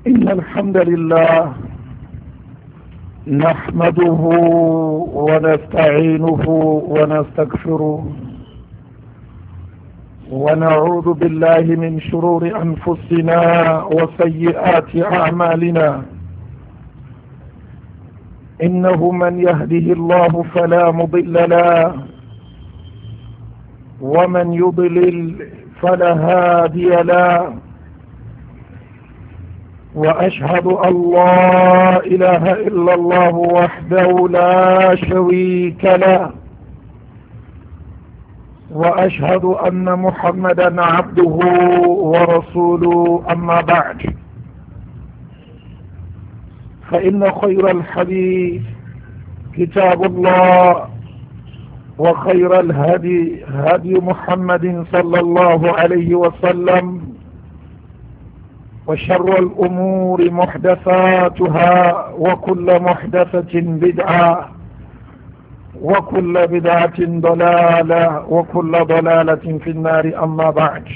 إن الحمد لله نحمده ونستعينه ونستغفره ونعوذ بالله من شرور أنفسنا وسيئات أعمالنا. إنه من يهده الله فلا مضل له ومن يضلل فلا هادي له، وأشهد أن لا إله إلا الله وحده لا شريك له، وأشهد أن محمدا عبده ورسوله. أما بعد، فإن خير الحديث كتاب الله، وخير الهدي هدي محمد صلى الله عليه وسلم، وشر الأمور محدثاتها، وكل محدثة بدعة، وكل بدعة ضلالة، وكل ضلالة في النار. أما بعد.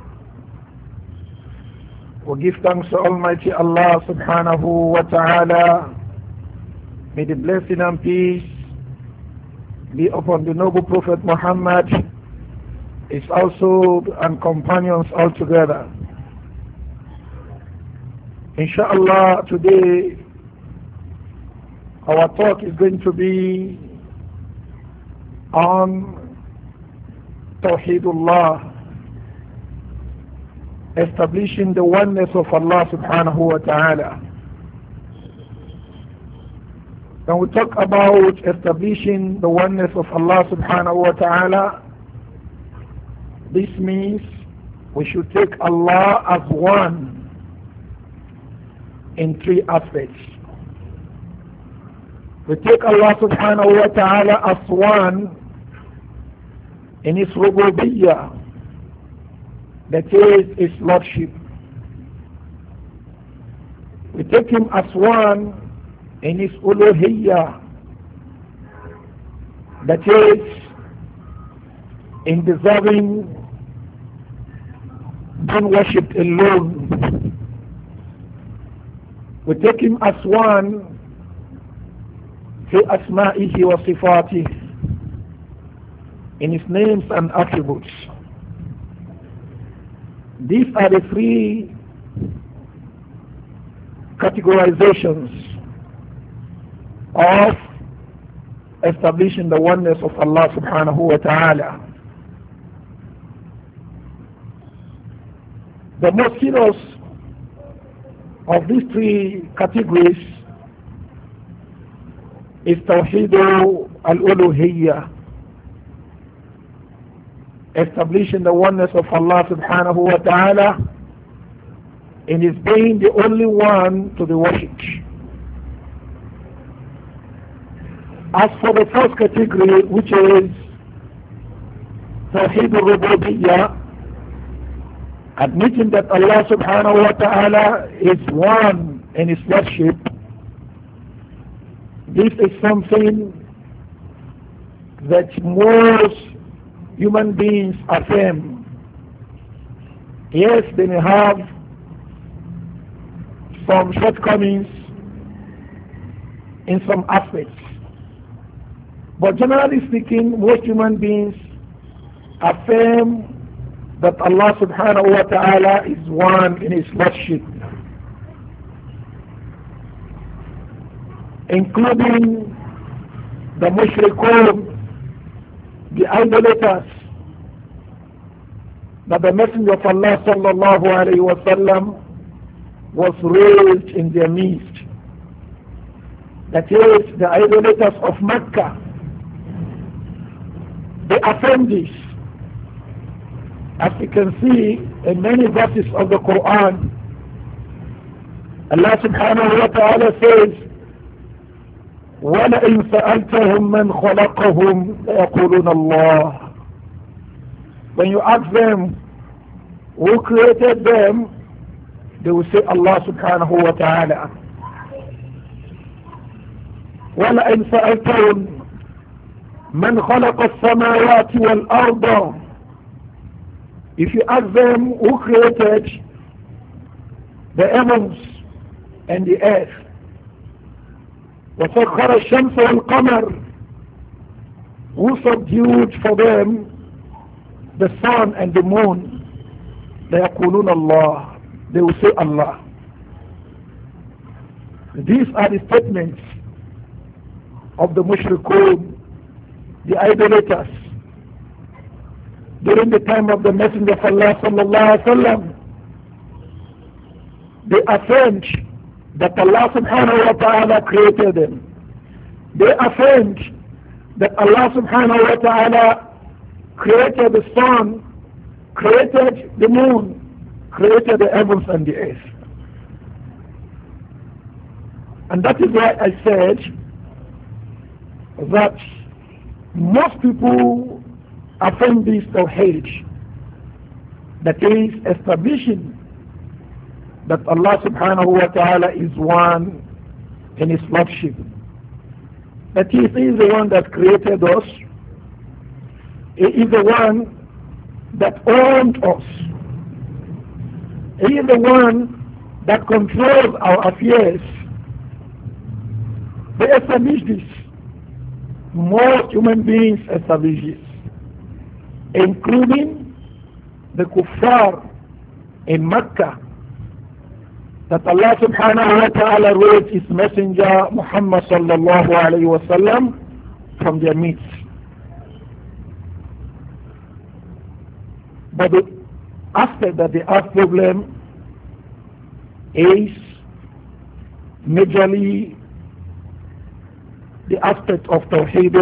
We give thanks to Almighty Allah subhanahu wa ta'ala. May the blessing and peace be upon the noble Prophet Muhammad, his household and companions all together. Inshallah, today our talk is going to be on Tawheedullah, establishing the oneness of Allah subhanahu wa ta'ala. When we talk about establishing the oneness of Allah subhanahu wa ta'ala, this means we should take Allah as one in three aspects. We take Allah subhanahu wa ta'ala as one in His rububiyyah, that is His lordship. We take Him as one in His uluhiyyah, that is in deserving being worshipped alone. We take Him as one fi asma'ihi wa sifatih, in His names and attributes. These are the three categorizations of establishing the oneness of Allah subhanahu wa ta'ala. The most serious of these three categories is Tawheed al-Uluhiyyah, establishing the oneness of Allah subhanahu wa ta'ala in His being the only one to be worshipped. As for the first category, which is Tawheed al-Rububiyyah, admitting that Allah subhanahu wa ta'ala is one in His worship, this is something that most human beings affirm. Yes, they may have some shortcomings in some aspects, but generally speaking, most human beings affirm that Allah subhanahu wa ta'ala is one in His lordship, including the mushrikun, the idolaters, that the Messenger of Allah sallallahu alayhi wa sallam was raised in their midst. That is, the idolaters of Mecca. They affirm this, as you can see in many verses of the Quran. Allah subhanahu wa ta'ala says, وَلَئِنْ سَأَلْتَهُمْ مَنْ خَلَقَهُمْ لَيَقُولُونَ اللَّهُ. When you ask them who created them, they will say Allah subhanahu wa ta'ala. وَلَئِنْ سَأَلْتَهُمْ مَنْ خَلَقَ السَّمَاوَاتِ وَالْأَرْضَ. If you ask them who created the heavens and the earth. وَسَخَّرَ الشَّمْسَ وَالْقَمَرَ, who subdued for them the sun and the moon. لَيَقُولُونَ اللَّهِ, they will say Allah. These are the statements of the mushrikun, the idolaters, during the time of the Messenger of Allah sallallahu alaihi wasallam. They affirmed that Allah subhanahu wa ta'ala created them. They affirmed that Allah subhanahu wa ta'ala created the sun, created the moon, created the heavens and the earth. And that is why I said that most people affirm this tawheed, that is establishing that Allah subhanahu wa ta'ala is one in His lordship, that He is the one that created us, He is the one that owned us, He is the one that controls our affairs. They establish this. Most human beings establish this, including the kuffar in Mecca, that Allah subhanahu wa ta'ala raised His messenger Muhammad sallallahu alayhi wa sallam from their midst. But the aspect that they have problem is majorly the aspect of Tawheed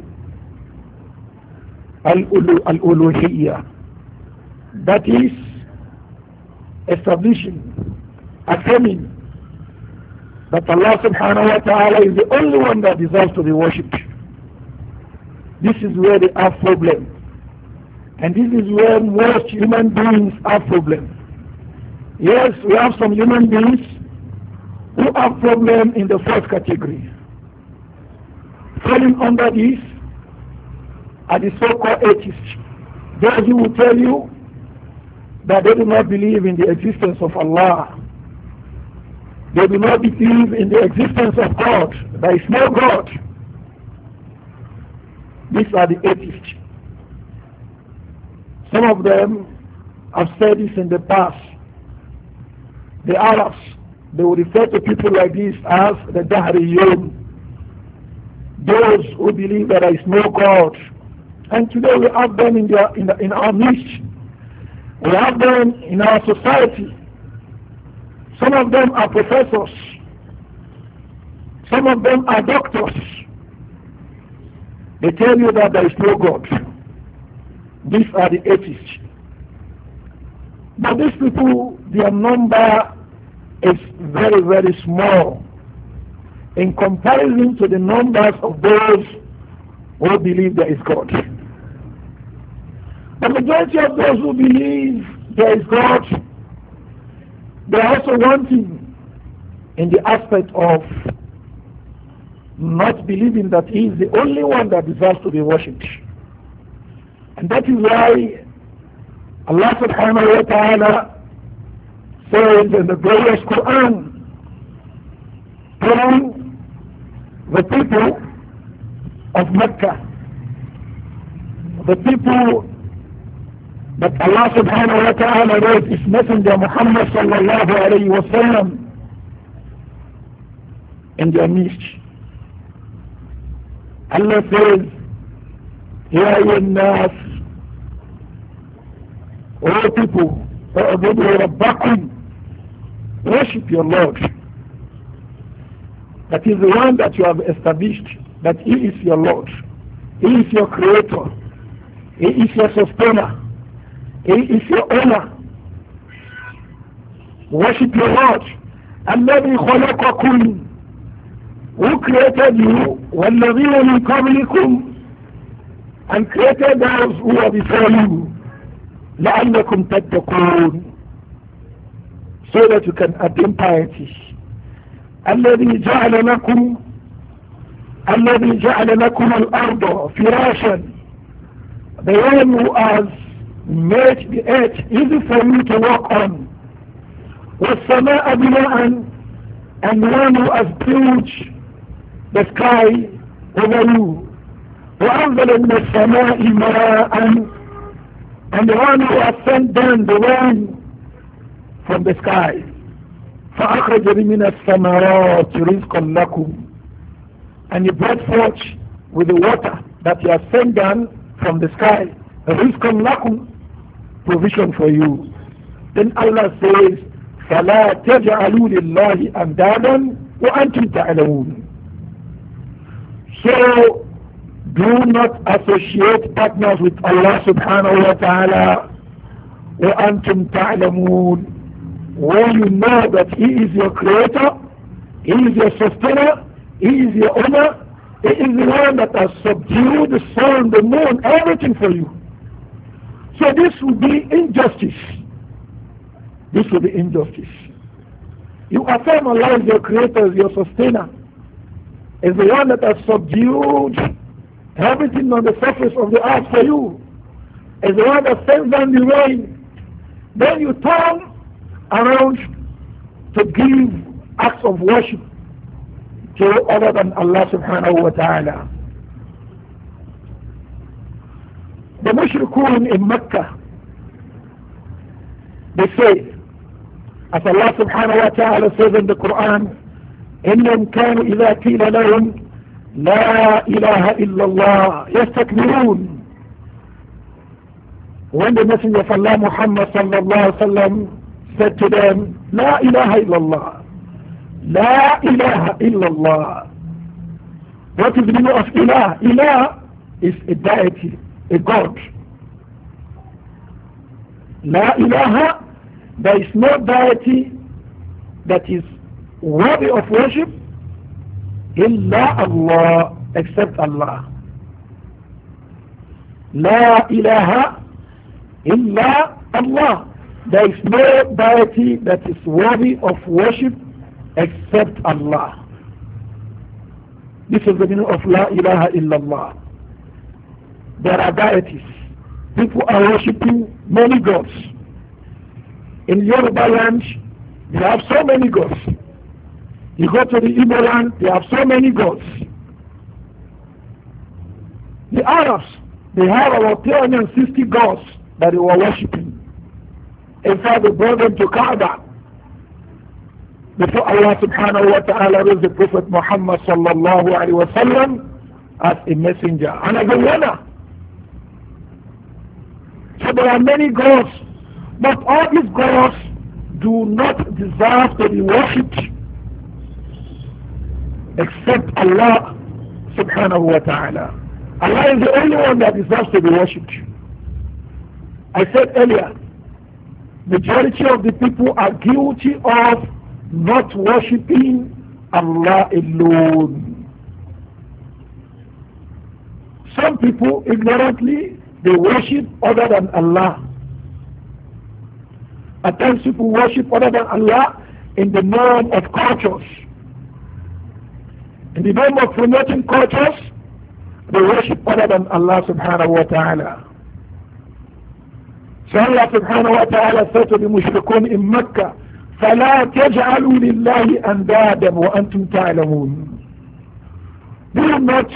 al-uluhiyya, that is establishing, affirming that Allah subhanahu wa ta'ala is the only one that deserves to be worshipped. This is where they have problem, and this is where most human beings have problem. Yes, we have some human beings who have problem in the first category. Falling under this are the so-called atheists. Those who will tell you that they do not believe in the existence of Allah. They do not believe in the existence of God. There is no God. These are the atheists. Some of them have said this in the past. The Arabs, they will refer to people like this as the Dahriyun, those who believe that there is no God. And today we have them in our midst. We have them in our society. Some of them are professors. Some of them are doctors. They tell you that there is no God. These are the atheists. But these people, their number is very, very small in comparison to the numbers of those who believe there is God. The majority of those who believe there is God, they are also wanting in the aspect of not believing that He is the only one that deserves to be worshipped. And that is why Allah subhanahu wa ta'ala says in the glorious Quran, telling the people of Mecca, the people that Allah subhanahu wa ta'ala raised His messenger Muhammad sallallahu alayhi wa sallam in their midst. Allah says, Ya ayyuhan-nas, O people, u'budu rabbakum, worship your Lord. That is the one that you have established, that He is your Lord. He is your creator. He is your sustainer. He is your owner. Worship your Lord. الذي خلقكم, who created you, والذين من قبلكم, and created those who are before you, لعلكم تتقون, so that you can attain piety. الذي جعل لكم الأرض فراشا, the one who has made the earth easy for you to walk on, والسماء بناء, and the one who has built the sky over you. وَأَنزَلَ مِنَ السَّمَاءِ مَاءً, and the one who has sent down the rain from the sky. فَأَخْرَجَ مِنَ الثَّمَرَاتِ رِزْقًا لَكُمْ, and he brought forth with the water that he has sent down from the sky, رِزْقًا لَكُمْ, provision for you. Then Allah says, فَلَا تَجْعَلُوا لِلَّهِ أَنْدَادًا وَأَنْتُمْ تَعْلَمُونَ. So do not associate partners with Allah subhanahu wa ta'ala وَأَنْتُمْ تَعْلَمُونَ, when you know that He is your creator, He is your sustainer, He is your owner, He is the one that has subdued the sun, the moon, everything for you. So this would be injustice. This will be injustice. You affirm Allah is your creator, is your sustainer, is the one that has subdued everything on the surface of the earth for you, is the one that sends down the rain. Then you turn around to give acts of worship to other than Allah subhanahu wa ta'ala. The mushrikun in Mecca, they say, as Allah subhanahu wa ta'ala says in the Quran, إِنَّمْ كَانُوا إِذَا قِيلَ لَهُمْ لَا إِلَهَ إِلَّا اللَّهِ يَسْتَكْبِرُونَ. When the Messenger of Allah Muhammad sallallahu alaihi wasallam said to them, La ilaha illallah, La ilaha illallah. What is the meaning of ilah? Ilah is a deity, a god. La ilaha, there is no deity that is worthy of worship illa Allah, except Allah. La ilaha illa Allah. There is no deity that is worthy of worship except Allah. This is the meaning of La ilaha illallah. There are deities. People are worshipping many gods. In Yoruba land, they have so many gods. You go to the Igbo land, they have so many gods. The Arabs, they have about 360 gods that they were worshipping. In fact, they brought them to Kaaba before Allah subhanahu wa ta'ala raised the Prophet Muhammad sallallahu alaihi wasallam as a messenger and as a winner. So there are many gods, but all these gods do not deserve to be worshipped except Allah subhanahu wa ta'ala. Allah is the only one that deserves to be worshipped. I said earlier, majority of the people are guilty of not worshipping Allah alone. Some people ignorantly, they worship other than Allah. At times people worship other than Allah in the name of cultures. In the name of promoting cultures, they worship other than Allah subhanahu wa ta'ala. So Allah subhanahu wa ta'ala said to the mushrikun in Mecca, فَلَا تَجْعَلُوا لِلَّهِ أَنْدَادًا وَأَنْتُمْ تَعْلَمُونَ. Do not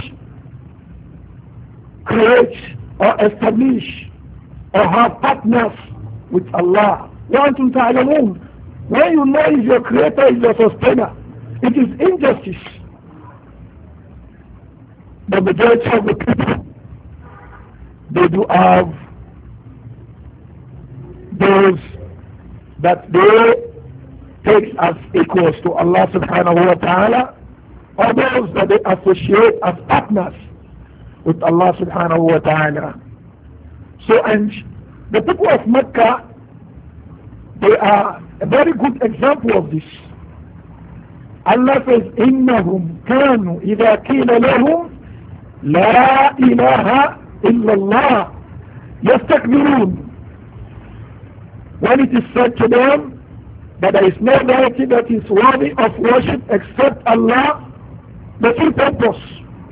create or establish or have partners with Allah. وَأَنْتُمْ تَعْلَمُونَ. When you know is your creator, is your sustainer, it is injustice. The majority of the people, they do have those that they take as equals to Allah subhanahu wa ta'ala, or those that they associate as partners with Allah subhanahu wa ta'ala. So, and the people of Mecca, they are a very good example of this. Allah says, إِنَّهُمْ كَانُوا إِذَا قِيلَ لَهُمْ لَا إِلَهَ إِلَّا اللَّهِ يَسْتَكْبِرُونَ. When it is said to them that there is no deity that is worthy of worship except Allah, the full purpose.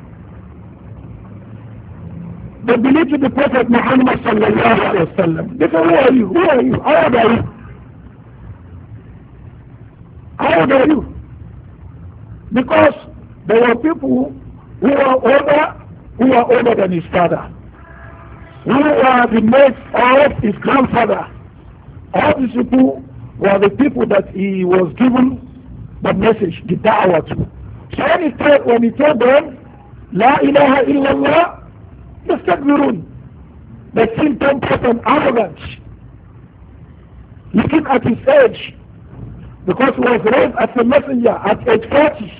They believe in the Prophet Muhammad sallallahu alaihi wasallam. They say, who are you? Who are you? How old are you? How old are you? Because there were people who were older than his father, who were the mates of his grandfather. All these people were the people that he was given the message, the da'wah to. So when he told them, La ilaha illallah, yastakbirun, they seemed pompous and arrogant, looking at his age, because he was raised as a messenger at age 40.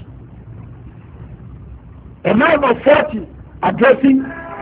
A man of 40 addressing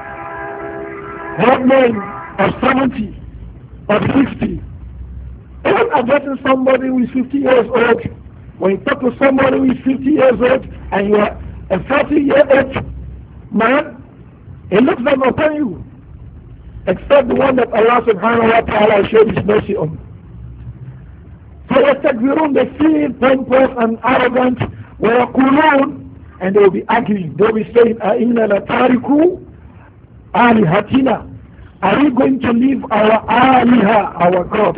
one man of 70 or 60. Even addressing somebody who is 50 years old. When you talk to somebody who is 50 years old and you are a 40-year-old man, he looks down upon you, except the one that Allah subhanahu wa ta'ala showed his mercy on. So they feel pompous and arrogant, وَيَقُولُونَ, and they will be arguing. They will be saying, أَإِنَّا لَتَارِكُوا آلِهَتِنَا, are we going to leave our aliha, our gods?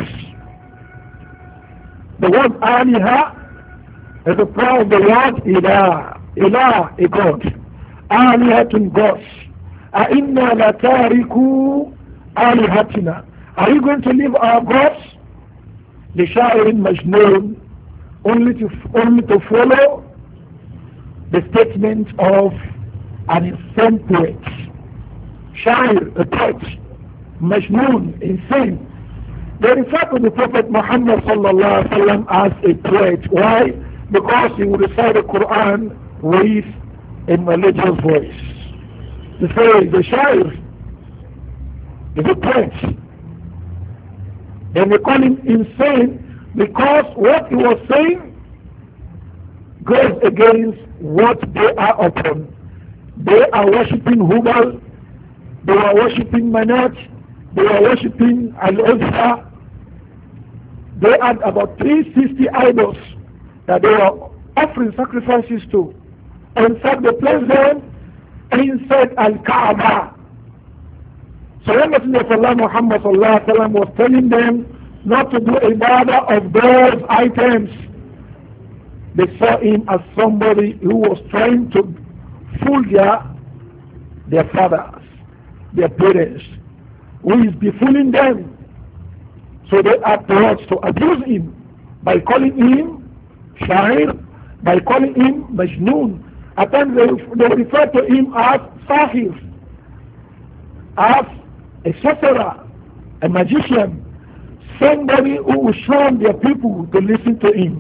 The word aliha is a part of the word ilah. Ilah, a god. Alihatun, gods. أَإِنَّا لَتَارِكُوا آلِهَتِنَا, are we going to leave our gods? لِشَاعِرٍ مَجْنُونَ, only to follow the statement of an insane poet. Shair, a poet. Majnoon, insane. They refer to the Prophet Muhammad sallallahu alaihi wasallam as a poet. Why? Because he would recite the Quran with a melodious voice. They say the Shair is a poet. And they call him insane because what he was saying goes against what they are upon. They are worshipping Hubal, they are worshipping Manat, they are worshipping Al-Uzza. They had about 360 idols that they were offering sacrifices to. In fact, they placed them inside Al-Kaaba. So when Messenger of Allah Muhammad sallallahu alaihi wasallam was telling them not to do ibadah of those items, they saw him as somebody who was trying to fool their fathers, their parents, who is befooling them. So they had thoughts to abuse him by calling him Shair, by calling him Majnoon. At times they refer to him as Sahir, as a sorcerer, a magician, somebody who will shun their people to listen to him.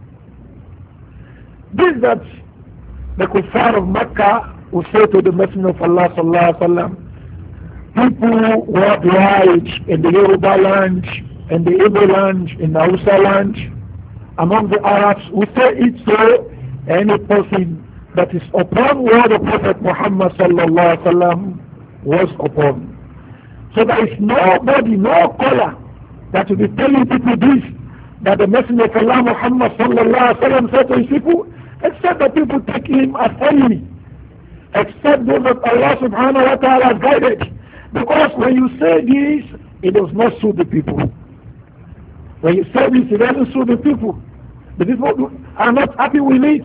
This that the kuffar of Mecca will say to the Messenger of Allah sallallahu alaihi wasallam, people worldwide in the Yoruba land, in the Igbo land, in the Hausa land, among the Arabs, who say it so, any person that is upon what the Prophet Muhammad sallallahu alaihi wasallam was upon. So there is nobody, no caller that will be telling people this, that the Messenger of Allah Muhammad sallallahu alaihi wasallam said to his people, except that people take him as enemy, except those that Allah subhanahu wa ta'ala has guided. Because when you say this, it does not suit the people. When you say this, it doesn't suit the people. The people are not happy with it.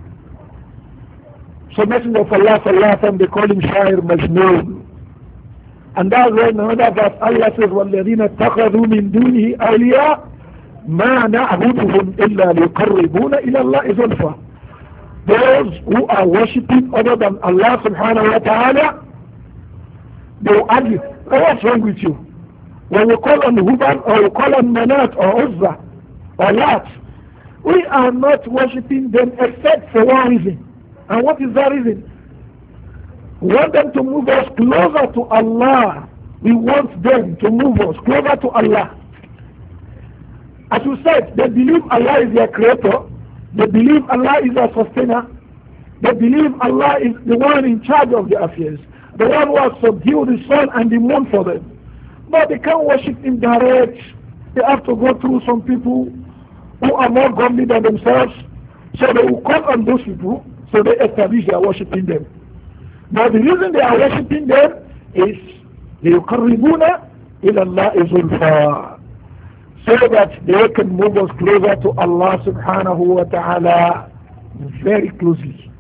So Messenger of Allah sallallahu alaihi wasallam, they call him Shair Majnoon. And that's why in another verse Allah says, وَالَّذِينَ اتَّخَذُوا مِن دُونِهِ أَوْلِيَاءَ مَا نَعْبُدُهُمْ إِلَّا لِيُقَرِّبُونَ إِلَى اللَّهِ زُلْفَى. Those who are worshipping other than Allah subhanahu wa ta'ala, they will argue, oh, what's wrong with you? When we call on Hubal or we call on Manat or Uzza or Lat, we are not worshipping them except for one reason. And what is that reason? We want them to move us closer to Allah. We want them to move us closer to Allah. As we said, they believe Allah is their creator. They believe Allah is their sustainer. They believe Allah is the one in charge of their affairs, the one who has subdued the sun and the moon for them. But they can't worship Him direct. They have to go through some people who are more godly than themselves. So they will call on those people, so they establish they are worshipping them. Now the reason they are worshipping them is لِيُقَرِّبُونَ إِلَى اللَّهِ زُلْفَى, so that they can move us closer to Allah subhanahu wa ta'ala. very closely.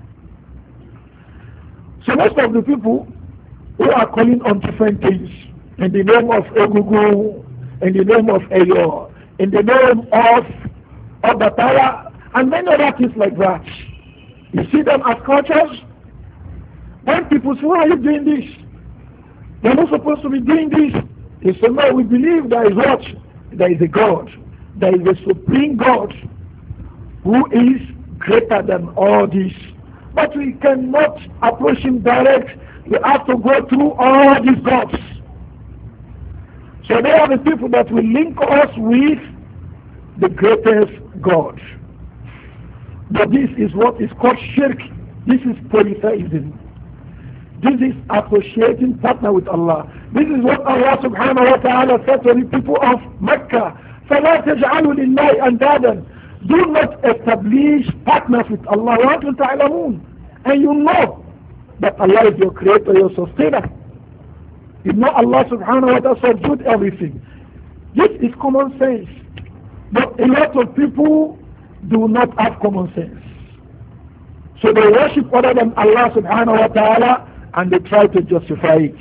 So most of the people who are calling on different things in the name of Egungun, in the name of Eyo, in the name of Obatala, and many other things like that, you see them as cultures. When people say, why are you doing this? You're not supposed to be doing this. They say, no, we believe there is what? There is a God. There is a supreme God who is greater than all this. But we cannot approach him direct. We have to go through all these gods. So they are the people that will link us with the greatest God. But this is what is called shirk. This is polytheism. This is associating partner with Allah. This is what Allah subhanahu wa ta'ala said to the people of Mecca. فَلَا تَجْعَلُوا لِلَّهِ أَنْدَادًا. Do not establish partners with Allah. وَأَنْتُمْ تَعْلَمُونَ. And you know that Allah is your creator, your sustainer. You know Allah subhanahu wa ta'ala subdued everything. This is common sense. But a lot of people do not have common sense. So they worship other than Allah subhanahu wa ta'ala and they try to justify it.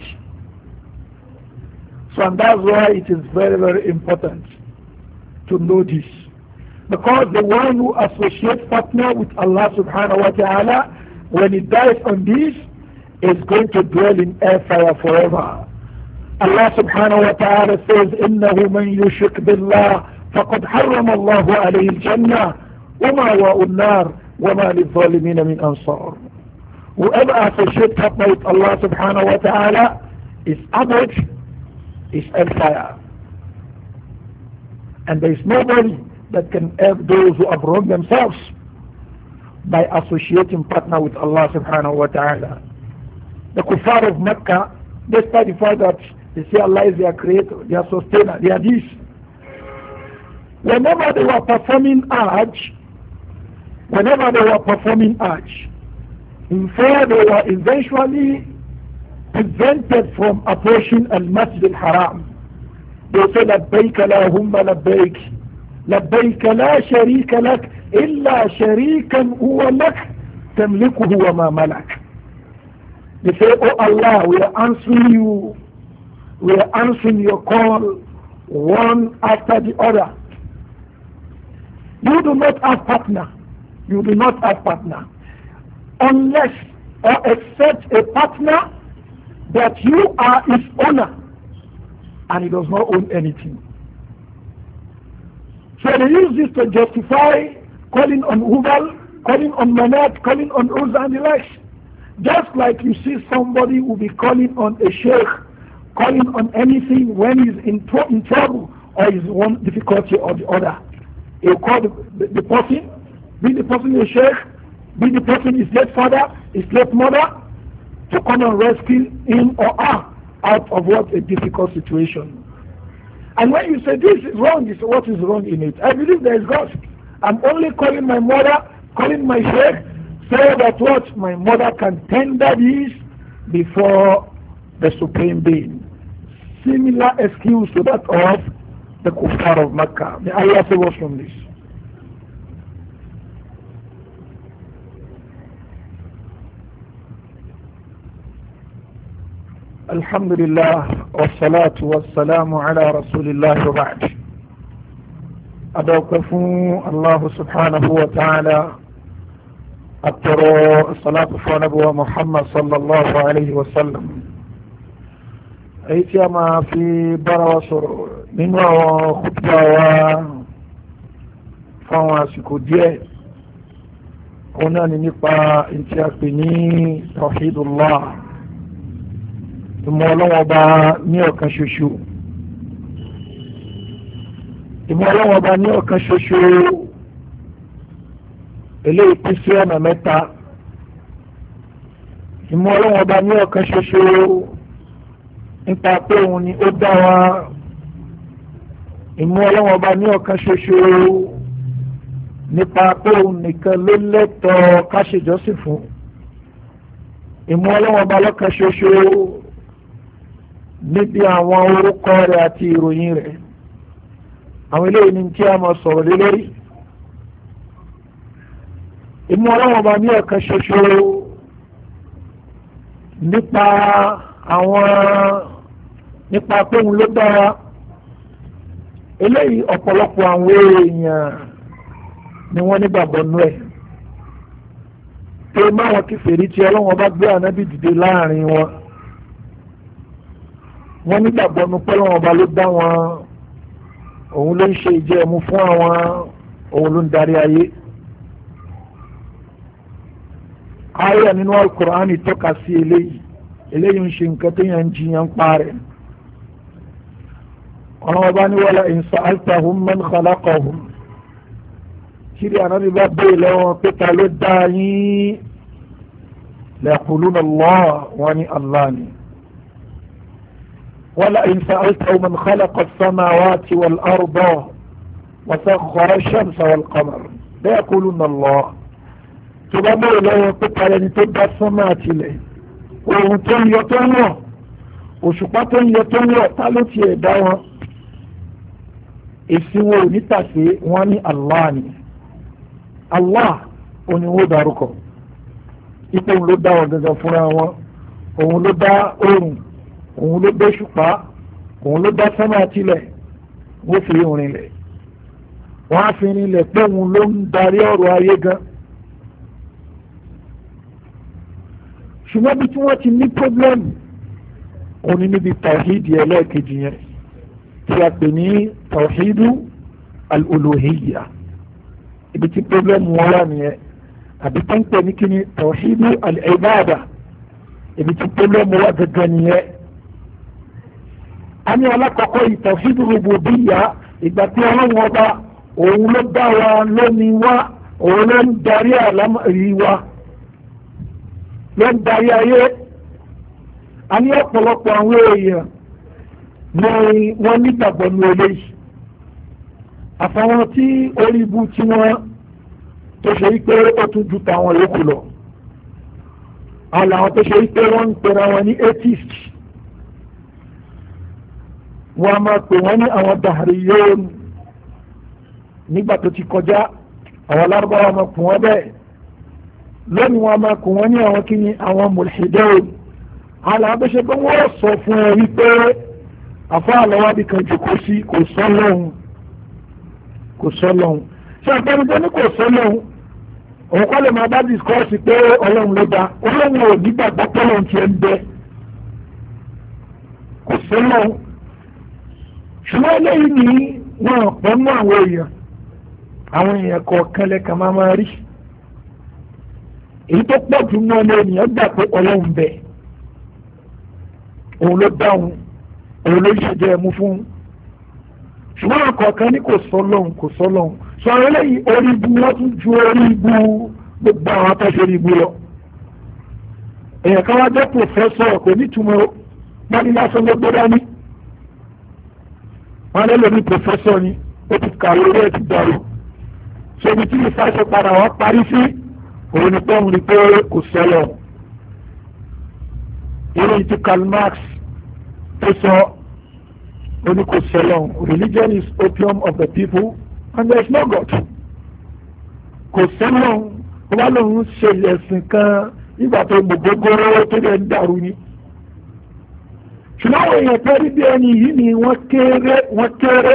So and that's why it is very, very important to know this. Because the one who associates partner with Allah subhanahu wa ta'ala, when he dies on this, is going to dwell in hellfire forever. Allah subhanahu wa ta'ala says, إِنَّهُ مَنْ يُشْرِكْ بِاللَّهِ فَقَدْ حَرَّمَ اللَّهُ عَلَيْهِ الْجَنَّةِ وَمَأْوَاهُ النَّارُ وَمَا لِلظَّالِمِينَ مِنْ أَنصَارٍ. Whoever associates partner with Allah subhanahu wa ta'ala is abad, is hellfire. And there is nobody that can help those who have wronged themselves by associating partner with Allah subhanahu wa ta'ala. The kuffar of Mecca, despite the fact that they say Allah is their creator, their sustainer, they are this. Whenever they were performing Hajj, before they were eventually prevented from approaching al-Masjid al-Haram, they said, لبيك اللهم لبيك لبيك لا شريك لك إلا شريكا هو لك تملكه وما ملك. They say, oh Allah, we are answering you, we are answering your call one after the other. You do not have partner. You do not have partner. Unless or except a partner that you are his owner and he does not own anything. So they use this to justify calling on Hubal, calling on Manat, calling on Uzza and the likes. Just like you see somebody who will be calling on a sheikh, calling on anything when he's in trouble or is one difficulty or the other. He'll call the person, be the person a sheikh, be the person his late father, his late mother, to come and rescue him or her out of what a difficult situation. And when you say this is wrong, you say what is wrong in it? I believe there is God. I'm only calling my mother, calling my sheikh, so that what my mother can tender this before the supreme being. Similar excuse to that of the kuffar of Makkah. May Allah save us from this. Alhamdulillah wassalatu wassalamu ala rasulillah wa ba'd. Adawkafu Allah subhanahu wa ta'ala atọrọ salatu fún Ànábì Muhammad sallallahu alayhi wa sallam. Èyí tí a máa fi bára wa sọ̀rọ̀ nínú àwọn khutba wa fáwọn àsìkò díẹ̀ òun náà ni nípa ìtí a pè ní tawhidullah, ìmọ̀ Ọlọ́hun Ọba ní ọ̀kan ṣoṣo. Ìmọ̀ Ọlọ́hun Ọba ní ọ̀kan ṣoṣo eléyìí pín sí ọ̀nà mẹ́ta. Ìmọ̀ Ọlọ́hun Ọba ní ọ̀kan ṣoṣo nípa pé òun ni ó dá wa. Ìmọ̀ Ọlọ́hun Ọba ní ọ̀kan ṣoṣo nípa pé òun nìkan ló lẹ́tọ̀ọ́ ká ṣèjọ́sìn fún. Ìmọ̀ Ọlọ́hun Ọba lọ́kan ṣoṣo níbi àwọn orúkọ rẹ̀ àti ìròyìn rẹ̀. Àwọn eléyìí ni tí a máa sọ̀rọ̀ lé lórí. ìmọ̀ ọlọ́wọ́n bá ní ọ̀kan ṣoṣo nípa péhun ló dára eléyìí ọ̀pọ̀lọpọ̀ àwọn èèyàn ni wọ́n nígbàgbọ́ nú ẹ̀ pé máwọn kèfèrí tí ọlọ́wọ́n bá gbé ànábì dìde láàrin wọn wọ́n nígbàgbọ́ nú pé ọlọ́wọ́n bá ló dá wọn, òun ló ń ṣe ìjẹ́ ẹ̀mú fún àwọn, òun ló ń darí ayé. ayé nínú Al-Qur'ani tọ́ka sí eléyìí ń ṣe nǹkan tó yàn ń jiyàn pa rẹ̀. ọlọ́wọ́ bá ní wala in sa'altahum man khalaqahum, kiri ànábì bá bẹ́ẹ̀ lọ́wọ́ pé ta ló dá yín, la yaquluna Allah, wọ́n ní Allah ni. wala in sa'altahum man khalaqa as-samawati wal-arda wa sakhkhara ash-shamsa wal-qamara, la yaquluna Allah. tó bá bẹ́ẹ̀ lọ́wọ́ pé ta lẹni tó dá sánmà àtilẹ̀, òun tó ń yọ tó ń wọ̀, òṣùpá tó ń yọ tó ń wọ̀, ta ló tiẹ̀ dá wọn? èsì wo nítàsé wọn ní Allah ni. Allah òní wọ́n dárúkọ ipò òun ló dá wọn gangan fúnra wọn, òun ló dá oòrùn, òun ló dá òṣùpá, òun ló dá sánmà àtilẹ̀, wọ́n fi rinlẹ̀, wọ́n á fi rinlẹ̀ pé òun ló ń darí ọ̀rọ̀ ayé gan. ṣùgbọ́n bí tí wọ́n ti ní pọ́blẹ́mù òní níbi tàwíìdì ẹlẹ́ẹ̀kejì yẹn tí a pè ní tàwíìdù al-uluhiyya, ibi tí pọ́blẹ́mù wọn wà nìyẹn. àbí tó ń pè ní kíni tàwíìdù al-ibada, ibi tí pọ́blẹ́mù wà gẹ́gẹ́ nìyẹn. a ní alákọ̀ọ́kọ́ yìí tàwíìdù rububiyya, ìgbà tí ọlọ́run ọba òun ló dá wa lónìí wá, òun ló ń darí àlámọ̀rí wa, ló ń darí ayé. a ní ọ̀pọ̀lọpọ̀ àwọn èèyàn ní wọ́n nígbàgbọ́ ní eléyìí, àfàwọn tí orí ibu tí wọ́n tó ṣe wípé ó tún ju tàwọn yòókù lọ. àwọn làwọn tó ṣe wípé wọ́n ń pera wọn ní atheist, wọ́n a máa pè wọ́n ní àwọn dahriyon nígbà tó ti kọjá, àwọn lárúbáwá máa pè wọ́n bẹ́ẹ̀. lónìí wọ́n a máa pè wọ́n ní àwọn kíni àwọn mulhidun. alábẹ́sẹ̀ pé wọ́n sọ fún ẹ wípé àfa àlọ́wádìí kan jòkó sí kò sọ lọ́hùn, ṣé àpẹẹrẹ tó ní kò sọ lọ́hùn, òun kọ́ lè máa bá discourse pé ọlọ́run ló dá, ọlọ́run ò ní gbàgbọ́ pọ́lọ́run tiẹ̀ ń bẹ, kò sọ lọ́hùn. ṣùgbọ́n eléyìí ni wọ́n pọ̀ mọ́ àwọn èèyàn kọ̀ọ̀kan lẹ́ka máa rí. èyí tó pọ̀ jù náà ní ènìyàn gbà pé ọlọ́run bẹ, òun ló dáhùn, òun ló ṣèjẹ́ ẹ̀mú fún. ṣùgbọ́n àwọn kọ̀ọ̀kan ní kò sọ lọ́hùn. sọ àwọn eléyìí orí ibu wọ́n tún ju orí ibu gbogbo àwọn atọ́ṣe orí ibu lọ. èèyàn kan wá jẹ́ pòfẹ́sọ̀ kò ní túmọ̀ mọ́ni lásán ló gbé dání. wọ́n lé lórí pòfẹ́sọ̀ ni ó ti kàwé orí ẹ̀ ti dàrú. ṣébi tí ìfàṣẹ padà wọ́n parí sí òun ni pọ́ùn rí pé kò sọ́lọ̀. irú ti Karl Marx tó sọ oní kò sọ́lọ̀, religion is opium of the people and there is no God. kò sọ́lọ̀ wọ́n lòun ṣe ẹ̀sìn kan nígbà tó gbogbo tó lè ń dàrú ni. ṣùgbọ́n àwọn èèyàn tó rí bí ẹni yìí ni wọ́n kéré.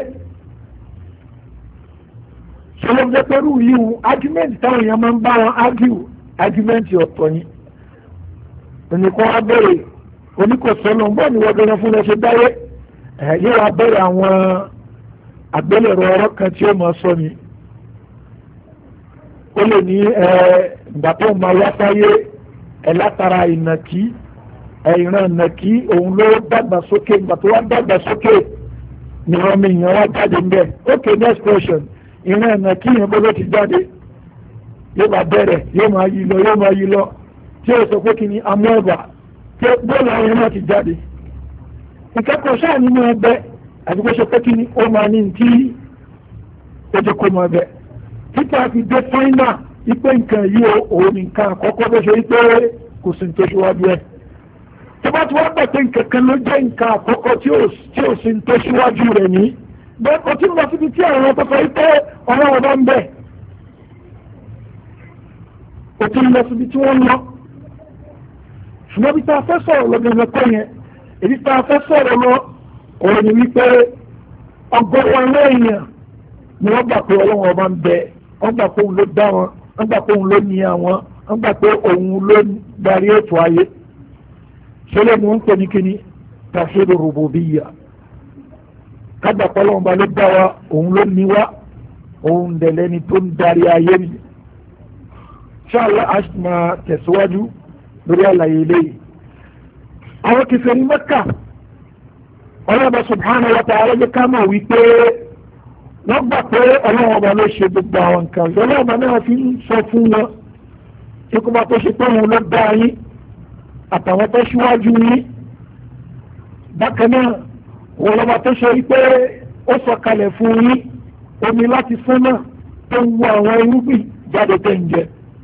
ṣọlọ́ jẹ́ pẹ̀lú yìí argument táwọn èèyàn máa ń bá wọn argue argument ọ̀tọ̀ ni. oníkan abẹ́rẹ́ oníkọ̀sọ́nà bọ́ọ̀ ni wọ́n gbẹ́rẹ́ fún ẹṣẹ́ dáyé yóò wá bẹ̀rẹ̀ àwọn àgbélẹ̀rọ ọ̀rọ̀ kan tí ó máa sọ ni. ó lè ní ìgbà tó máa wá sáyé látara ìnàkí ìran ìnàkí òun ló dàgbà sókè, ìgbà tó wá dàgbà sókè ni wọ́n mi yàn wá jáde ń bẹ̀. okay, next question. ìran ìnàkí yẹn bó ló ti jáde? yóò bá bẹ̀rẹ̀ yóò máa yí lọ tí ó sọ pé kí ni amọ́ọ̀bà tí bóòlù àwọn yẹn náà ti jáde. ìkẹ́kọ̀ọ́ sáà nínú ẹgbẹ́ àti pé ṣe pé kí ni ó máa ní tí ó jẹ́ kó mọ ẹgbẹ́. títà fi dé fáínà wípé nǹkan yìí òun nǹkan àkọ́kọ́ tó ṣe wípé kò sí tó ṣíwájú ẹ̀. tó bá ti wá gbà pé nǹkan kan ló jẹ́ nǹkan àkọ́kọ́ tí ò sí tó ṣíwájú rẹ̀ ní bẹ́ẹ̀ kò tí ń lọ síbi tí àwọn tó sọ wípé ọlọ́run bá ń bẹ̀. ó ti lọ síbi tí wọ́n lọ ṣùgbọ́n bí tá a fẹ́ sọ̀rọ̀ lọ́gbẹ̀rẹ̀ kọ́ yẹn èyí tá a fẹ́ sọ̀rọ̀ lọ òun ni wípé ọgọ́rùn àwọn èèyàn ni wọ́n gbà pé ọlọ́run ọba ń bẹ wọ́n gbà pé òun ló dá wọn wọ́n gbà pé òun ló ní àwọn wọ́n gbà pé òun ló darí ètò ayé ṣẹlẹ̀ ni wọ́n ń pè ní kíní tawhidu rububiyya kágbà pé ọlọ́run ọba ló dá wa òun ló ní wa òun dẹ̀lẹ́ni tó ń darí ayé ni ṣáàlá àṣìmá tẹ̀síwájú lórí àlàyé eléyìí àwọn kìfẹ́ ní Mẹ́kà ọlọ́ọ̀bá subhanahu wa ta'ala jẹ́ ká mọ̀ wípé wọ́n gbà pé ọlọ́ọ̀bá ló ṣe gbogbo àwọn nǹkan ọlọ́ọ̀bá náà fi ń sọ fún wọn ikúba tó ṣe pé òun ló dá yín àtàwọn tó ṣíwájú yín bákan náà wọ́n lọ́ba tó ṣe wípé ó sọ̀kalẹ̀ fún yín omi láti sánmà tó ń wọ àwọn irúgbìn jáde tẹ́ ń jẹ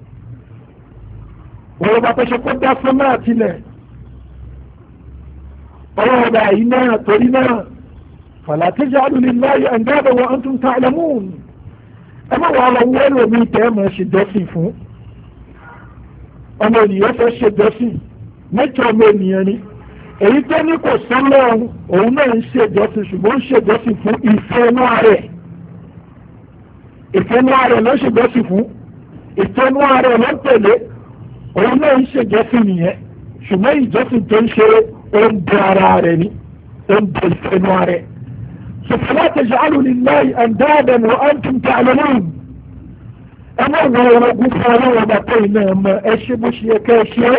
wọ́n lọ́ba tó ṣe kó dá sánmà àtilẹ̀ ọlọ́ọ̀dà yìí náà torí náà fala taj'alu lillahi andada wa antum ta'lamun ẹ má wà lọ wọ́n lómi tẹ́ ẹ máa ṣe dọ́sìn fún ọmọ ènìyàn fẹ́ ṣe dọ́sìn mẹ́tọ́ ọmọ ènìyàn ni èyí tó ní kò sọ́lọ́ òun náà ń ṣe dọ́sìn ṣùgbọ́n ń ṣe dọ́sìn fún ìfẹ́nú rẹ̀ ìfẹ́nú rẹ̀ ló ṣe dọ́sìn fún ìfẹ́nú rẹ̀ ló ń tẹ̀lé òun náà ń ṣe dọ́sìn nìyẹn ṣùgbọ́n ìjọsìn tó ń ṣe ó ń bẹ ara rẹ̀ ní ó ń bẹ ìfẹ́nú rẹ̀ فلا تجعلوا لله أندادا وأنتم تعلمون أنا وأقول فلا وبقينا ما أشبش يكاشي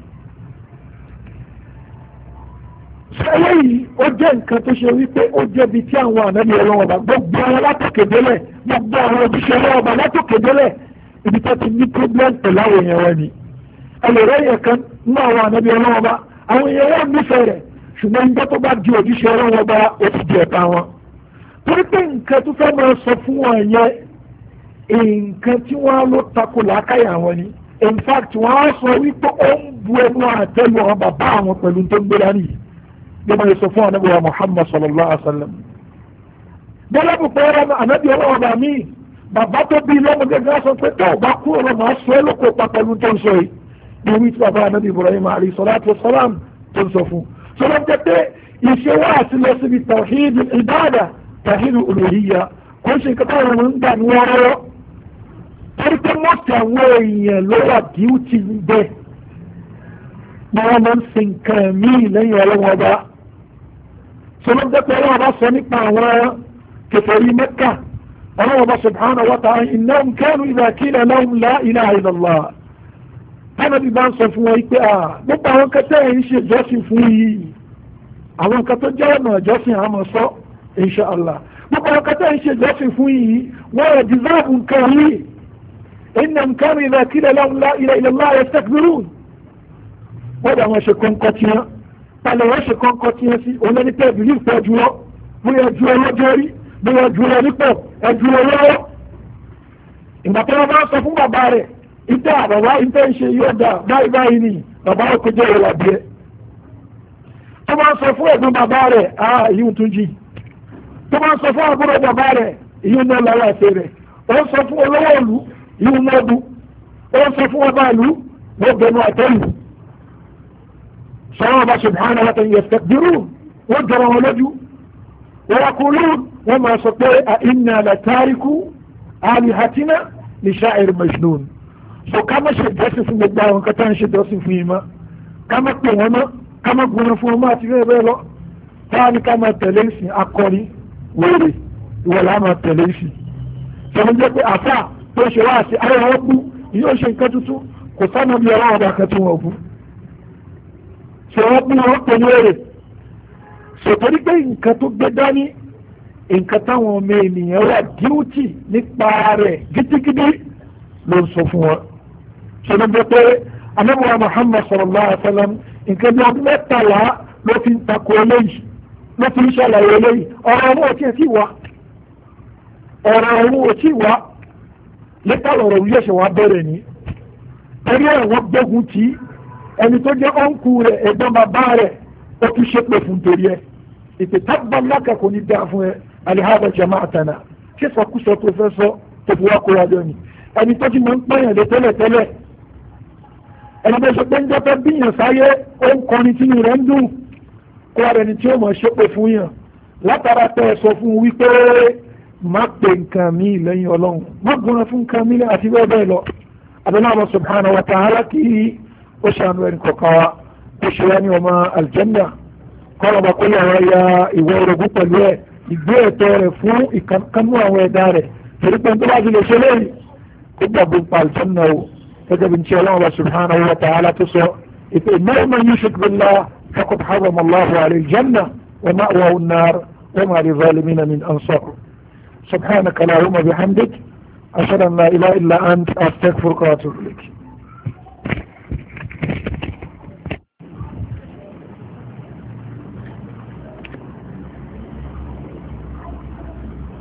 sẹ́yìn ó jẹ́ nǹkan tó ṣe wípé ó jẹ́bi tí àwọn ànábì ọlọ́wọ́ bá gbogbo àwọn látòkèdélẹ̀ gbogbo àwọn òjíṣẹ́ ọlọ́wọ́ bá látòkèdélẹ̀ ibi tó ti ní problem pẹ̀lú àwọn èèyàn wọn ni ẹlẹ́rẹ́ yẹn kan ní àwọn ànábì ọlọ́wọ́ bá àwọn èèyàn wọn nífẹ̀ẹ́ rẹ̀ ṣùgbọ́n nígbà tó bá di òjíṣẹ́ ọlọ́wọ́ bá ó ti di ẹ̀ka wọn torí pé nǹkan tó fẹ́ máa sọ fún wọn yẹn nǹkan tí wọ́n ló takò làákàyà wọn ni in fact wọ́n á sọ wípé ó ń bu ẹnu àtẹ́lu àwọn bàbá àwọn pẹ̀lú tó ń gbé dání bí wọ́n sọ fún ànábì wa Muhammad sallallahu alaihi wa sallam bọ́lá bùkọ́ ẹ̀rọ ànábì ọlọ́wọ́ bá mi bàbá tó bí lọ́mọ gẹ́gẹ́ sọ pé tó bá kú ọ̀rọ̀ máa sọ ẹ́ lóko pa pẹ̀lú tó ń sọ yìí ní wí tí bàbá ànábì Ibrahim alayhi salatu wa salam tó ń sọ fún sọlá jẹ́ pé ìṣe wá àti lọ síbi tawhid ìbáàdà tawhid uluhiyya kò ń ṣe nǹkan táwọn ọmọ ń gbà ní wọ́n rọ́ torí pé mọ́tò àwọn èèyàn ló wà díútì ń bẹ́ẹ̀ ni wọ́n máa ń sin nǹkan míì lẹ́yìn ọlọ́wọ́ bá sọlọ́dẹ́ pé ọlọ́wọ́ bá sọ nípa àwọn kèfèrí Mẹ́kà ọlọ́wọ́ bá subhanahu wa ta'ala innahum kanu idha qila lahum la ilaha illallah tánà bí bá ń sọ fún wọn pé nípa àwọn kẹtẹ́ yìí ṣe ìjọsìn fún yìí àwọn nǹkan tó jẹ́ ọ̀nà ìjọsìn àmọ́ sọ inṣàlá nípa àwọn kẹtẹ́ yìí ṣe ìjọsìn fún yìí wọ́n rẹ̀ dìsáàbù nǹkan yìí innahum kanu idha qila lahum la ilaha illallah yastakbirun wọ́n dà wọ́n ṣe kọ́ńkọ́ tí wọ́n tàlẹ̀ wọ́n ṣe kọ́ńkọ́ tí wọ́n sí olórí pé ìbílí ìpọ̀ jù lọ bóyá ju ọlọ́jọ́ rí bóyá ju ọ nípò ẹjú ọlọ́wọ́ ìgbà tó wọ́n bá sọ fún bàbá rẹ̀ ìtẹ́ àbàbá ìtẹ́ ìṣe yóò dà báyìí báyìí ni bàbá rẹ̀ kó jẹ́ ìwọ̀lá díẹ̀ tó bá sọ fún ẹ̀gbọ́n bàbá rẹ̀ ìyún tún jì tó bá sọ fún àbúrò bàbá rẹ̀ ìyún náà lọ́wọ́ ẹ̀fẹ́ rẹ̀ ó sọ fún olówó ìlú ìyún náà dùn ó sọ fún ọba ìlú wọ́n bẹnu àtẹ́lù sọ́wọ́n subhanahu wa ta'ala yastakbirun wọ́n jọra wọn lójú wa yaqulun wọ́n máa sọ pé inna la tariku alihatina li sha'ir majnun so ká má ṣe dọ́sìn fún gbogbo àwọn kan tá ń ṣe dọ́sìn fún yìí mọ́ ká má pè wọ́n mọ́ ká má gbóná fún wọn mọ́ àti bẹ́ẹ̀ bẹ́ẹ̀ lọ táwa ní ká máa tẹ̀lé ìsìn akọrin wèrè ìwọ̀lá máa tẹ̀lé ìsìn sọ̀rọ̀ jẹ́ pé àfà tó ṣe wá àti ara wọn kú yóò ṣe nǹkan tuntun kò sánà bí ọlọ́wọ́ bá kan tí wọ́n kú sọ̀rọ̀ bí wọ́n pè ní èrè sọ̀tọ́rí pé nǹkan tó gbé dání nǹkan táwọn ọmọ ènìyàn wà díútì nípa rẹ̀ gidigidi ló ń sọ fún wọn sọ̀rọ̀ bí pé anábọ̀ Muhammad sallallahu alaihi wasallam nǹkan bí ọdún mẹ́tàlá ló fi ń takò eléyìí ló fi ń ṣàlàyé eléyìí ọ̀rọ̀ ọmọ òtí ẹ̀ tí wá ọ̀rọ̀ ọmọ òtí wá lẹ́tà lọ̀rọ̀ yóò ṣe wá bẹ̀rẹ̀ ní torí àwọn gbógun tí ẹni tó jẹ́ ọ̀nkù rẹ̀ ẹ̀gbọ́n bàbá rẹ̀ ó tún ṣe pé fún torí ẹ̀ ìpè tábà lákà kò ní dáa fún ẹ alihada jama'atana ṣé sọkúsọ tó fẹ́ sọ tó fi wá kó wájọ ni ẹni tó ti máa ń pààyàn lé tẹ́lẹ̀tẹ́lẹ̀ ẹni bó ṣe pé ń jọ́pẹ́ bíyàn sáyé ó ń kọrin tí rẹ̀ ń dùn kó ara ẹni tí ó mọ̀ ṣépè fún yàn látara tẹ́ ẹ sọ fún wípé má pe nǹkan mi lẹ́yìn ọlọ́run má gbọ́n fún nǹkan mi lẹ́yìn àti bẹ́ẹ̀ bẹ́ẹ̀ lọ abẹ́lẹ́ Allah subhanahu wa ta'ala kí ó ṣàánú ẹni kọ̀ọ̀kan wa ó ṣe wá ní ọmọ aljanna kọ́lọ̀ bá kó yàrá ya ìwọ orogún pẹ̀lú ẹ̀ ìgbé ẹ̀tọ́ rẹ̀ fún ìkànnú àwọn ẹ̀dá rẹ̀ torí pé tó bá fi lè ṣe lẹ́yìn kó gbàgbé pa aljanna o gẹ́gẹ́ bí n ṣe ọlọ́run subhanahu wa ta'ala tó sọ ìpè man yushrik billah faqad harrama Allahu alayhi aljanna wa ma'wahu an-nar wa ma lizzalimina min ansar subhanaka allahumma bihamdik ashhadu an la ilaha illa anta astaghfiruka wa atubu ilayk.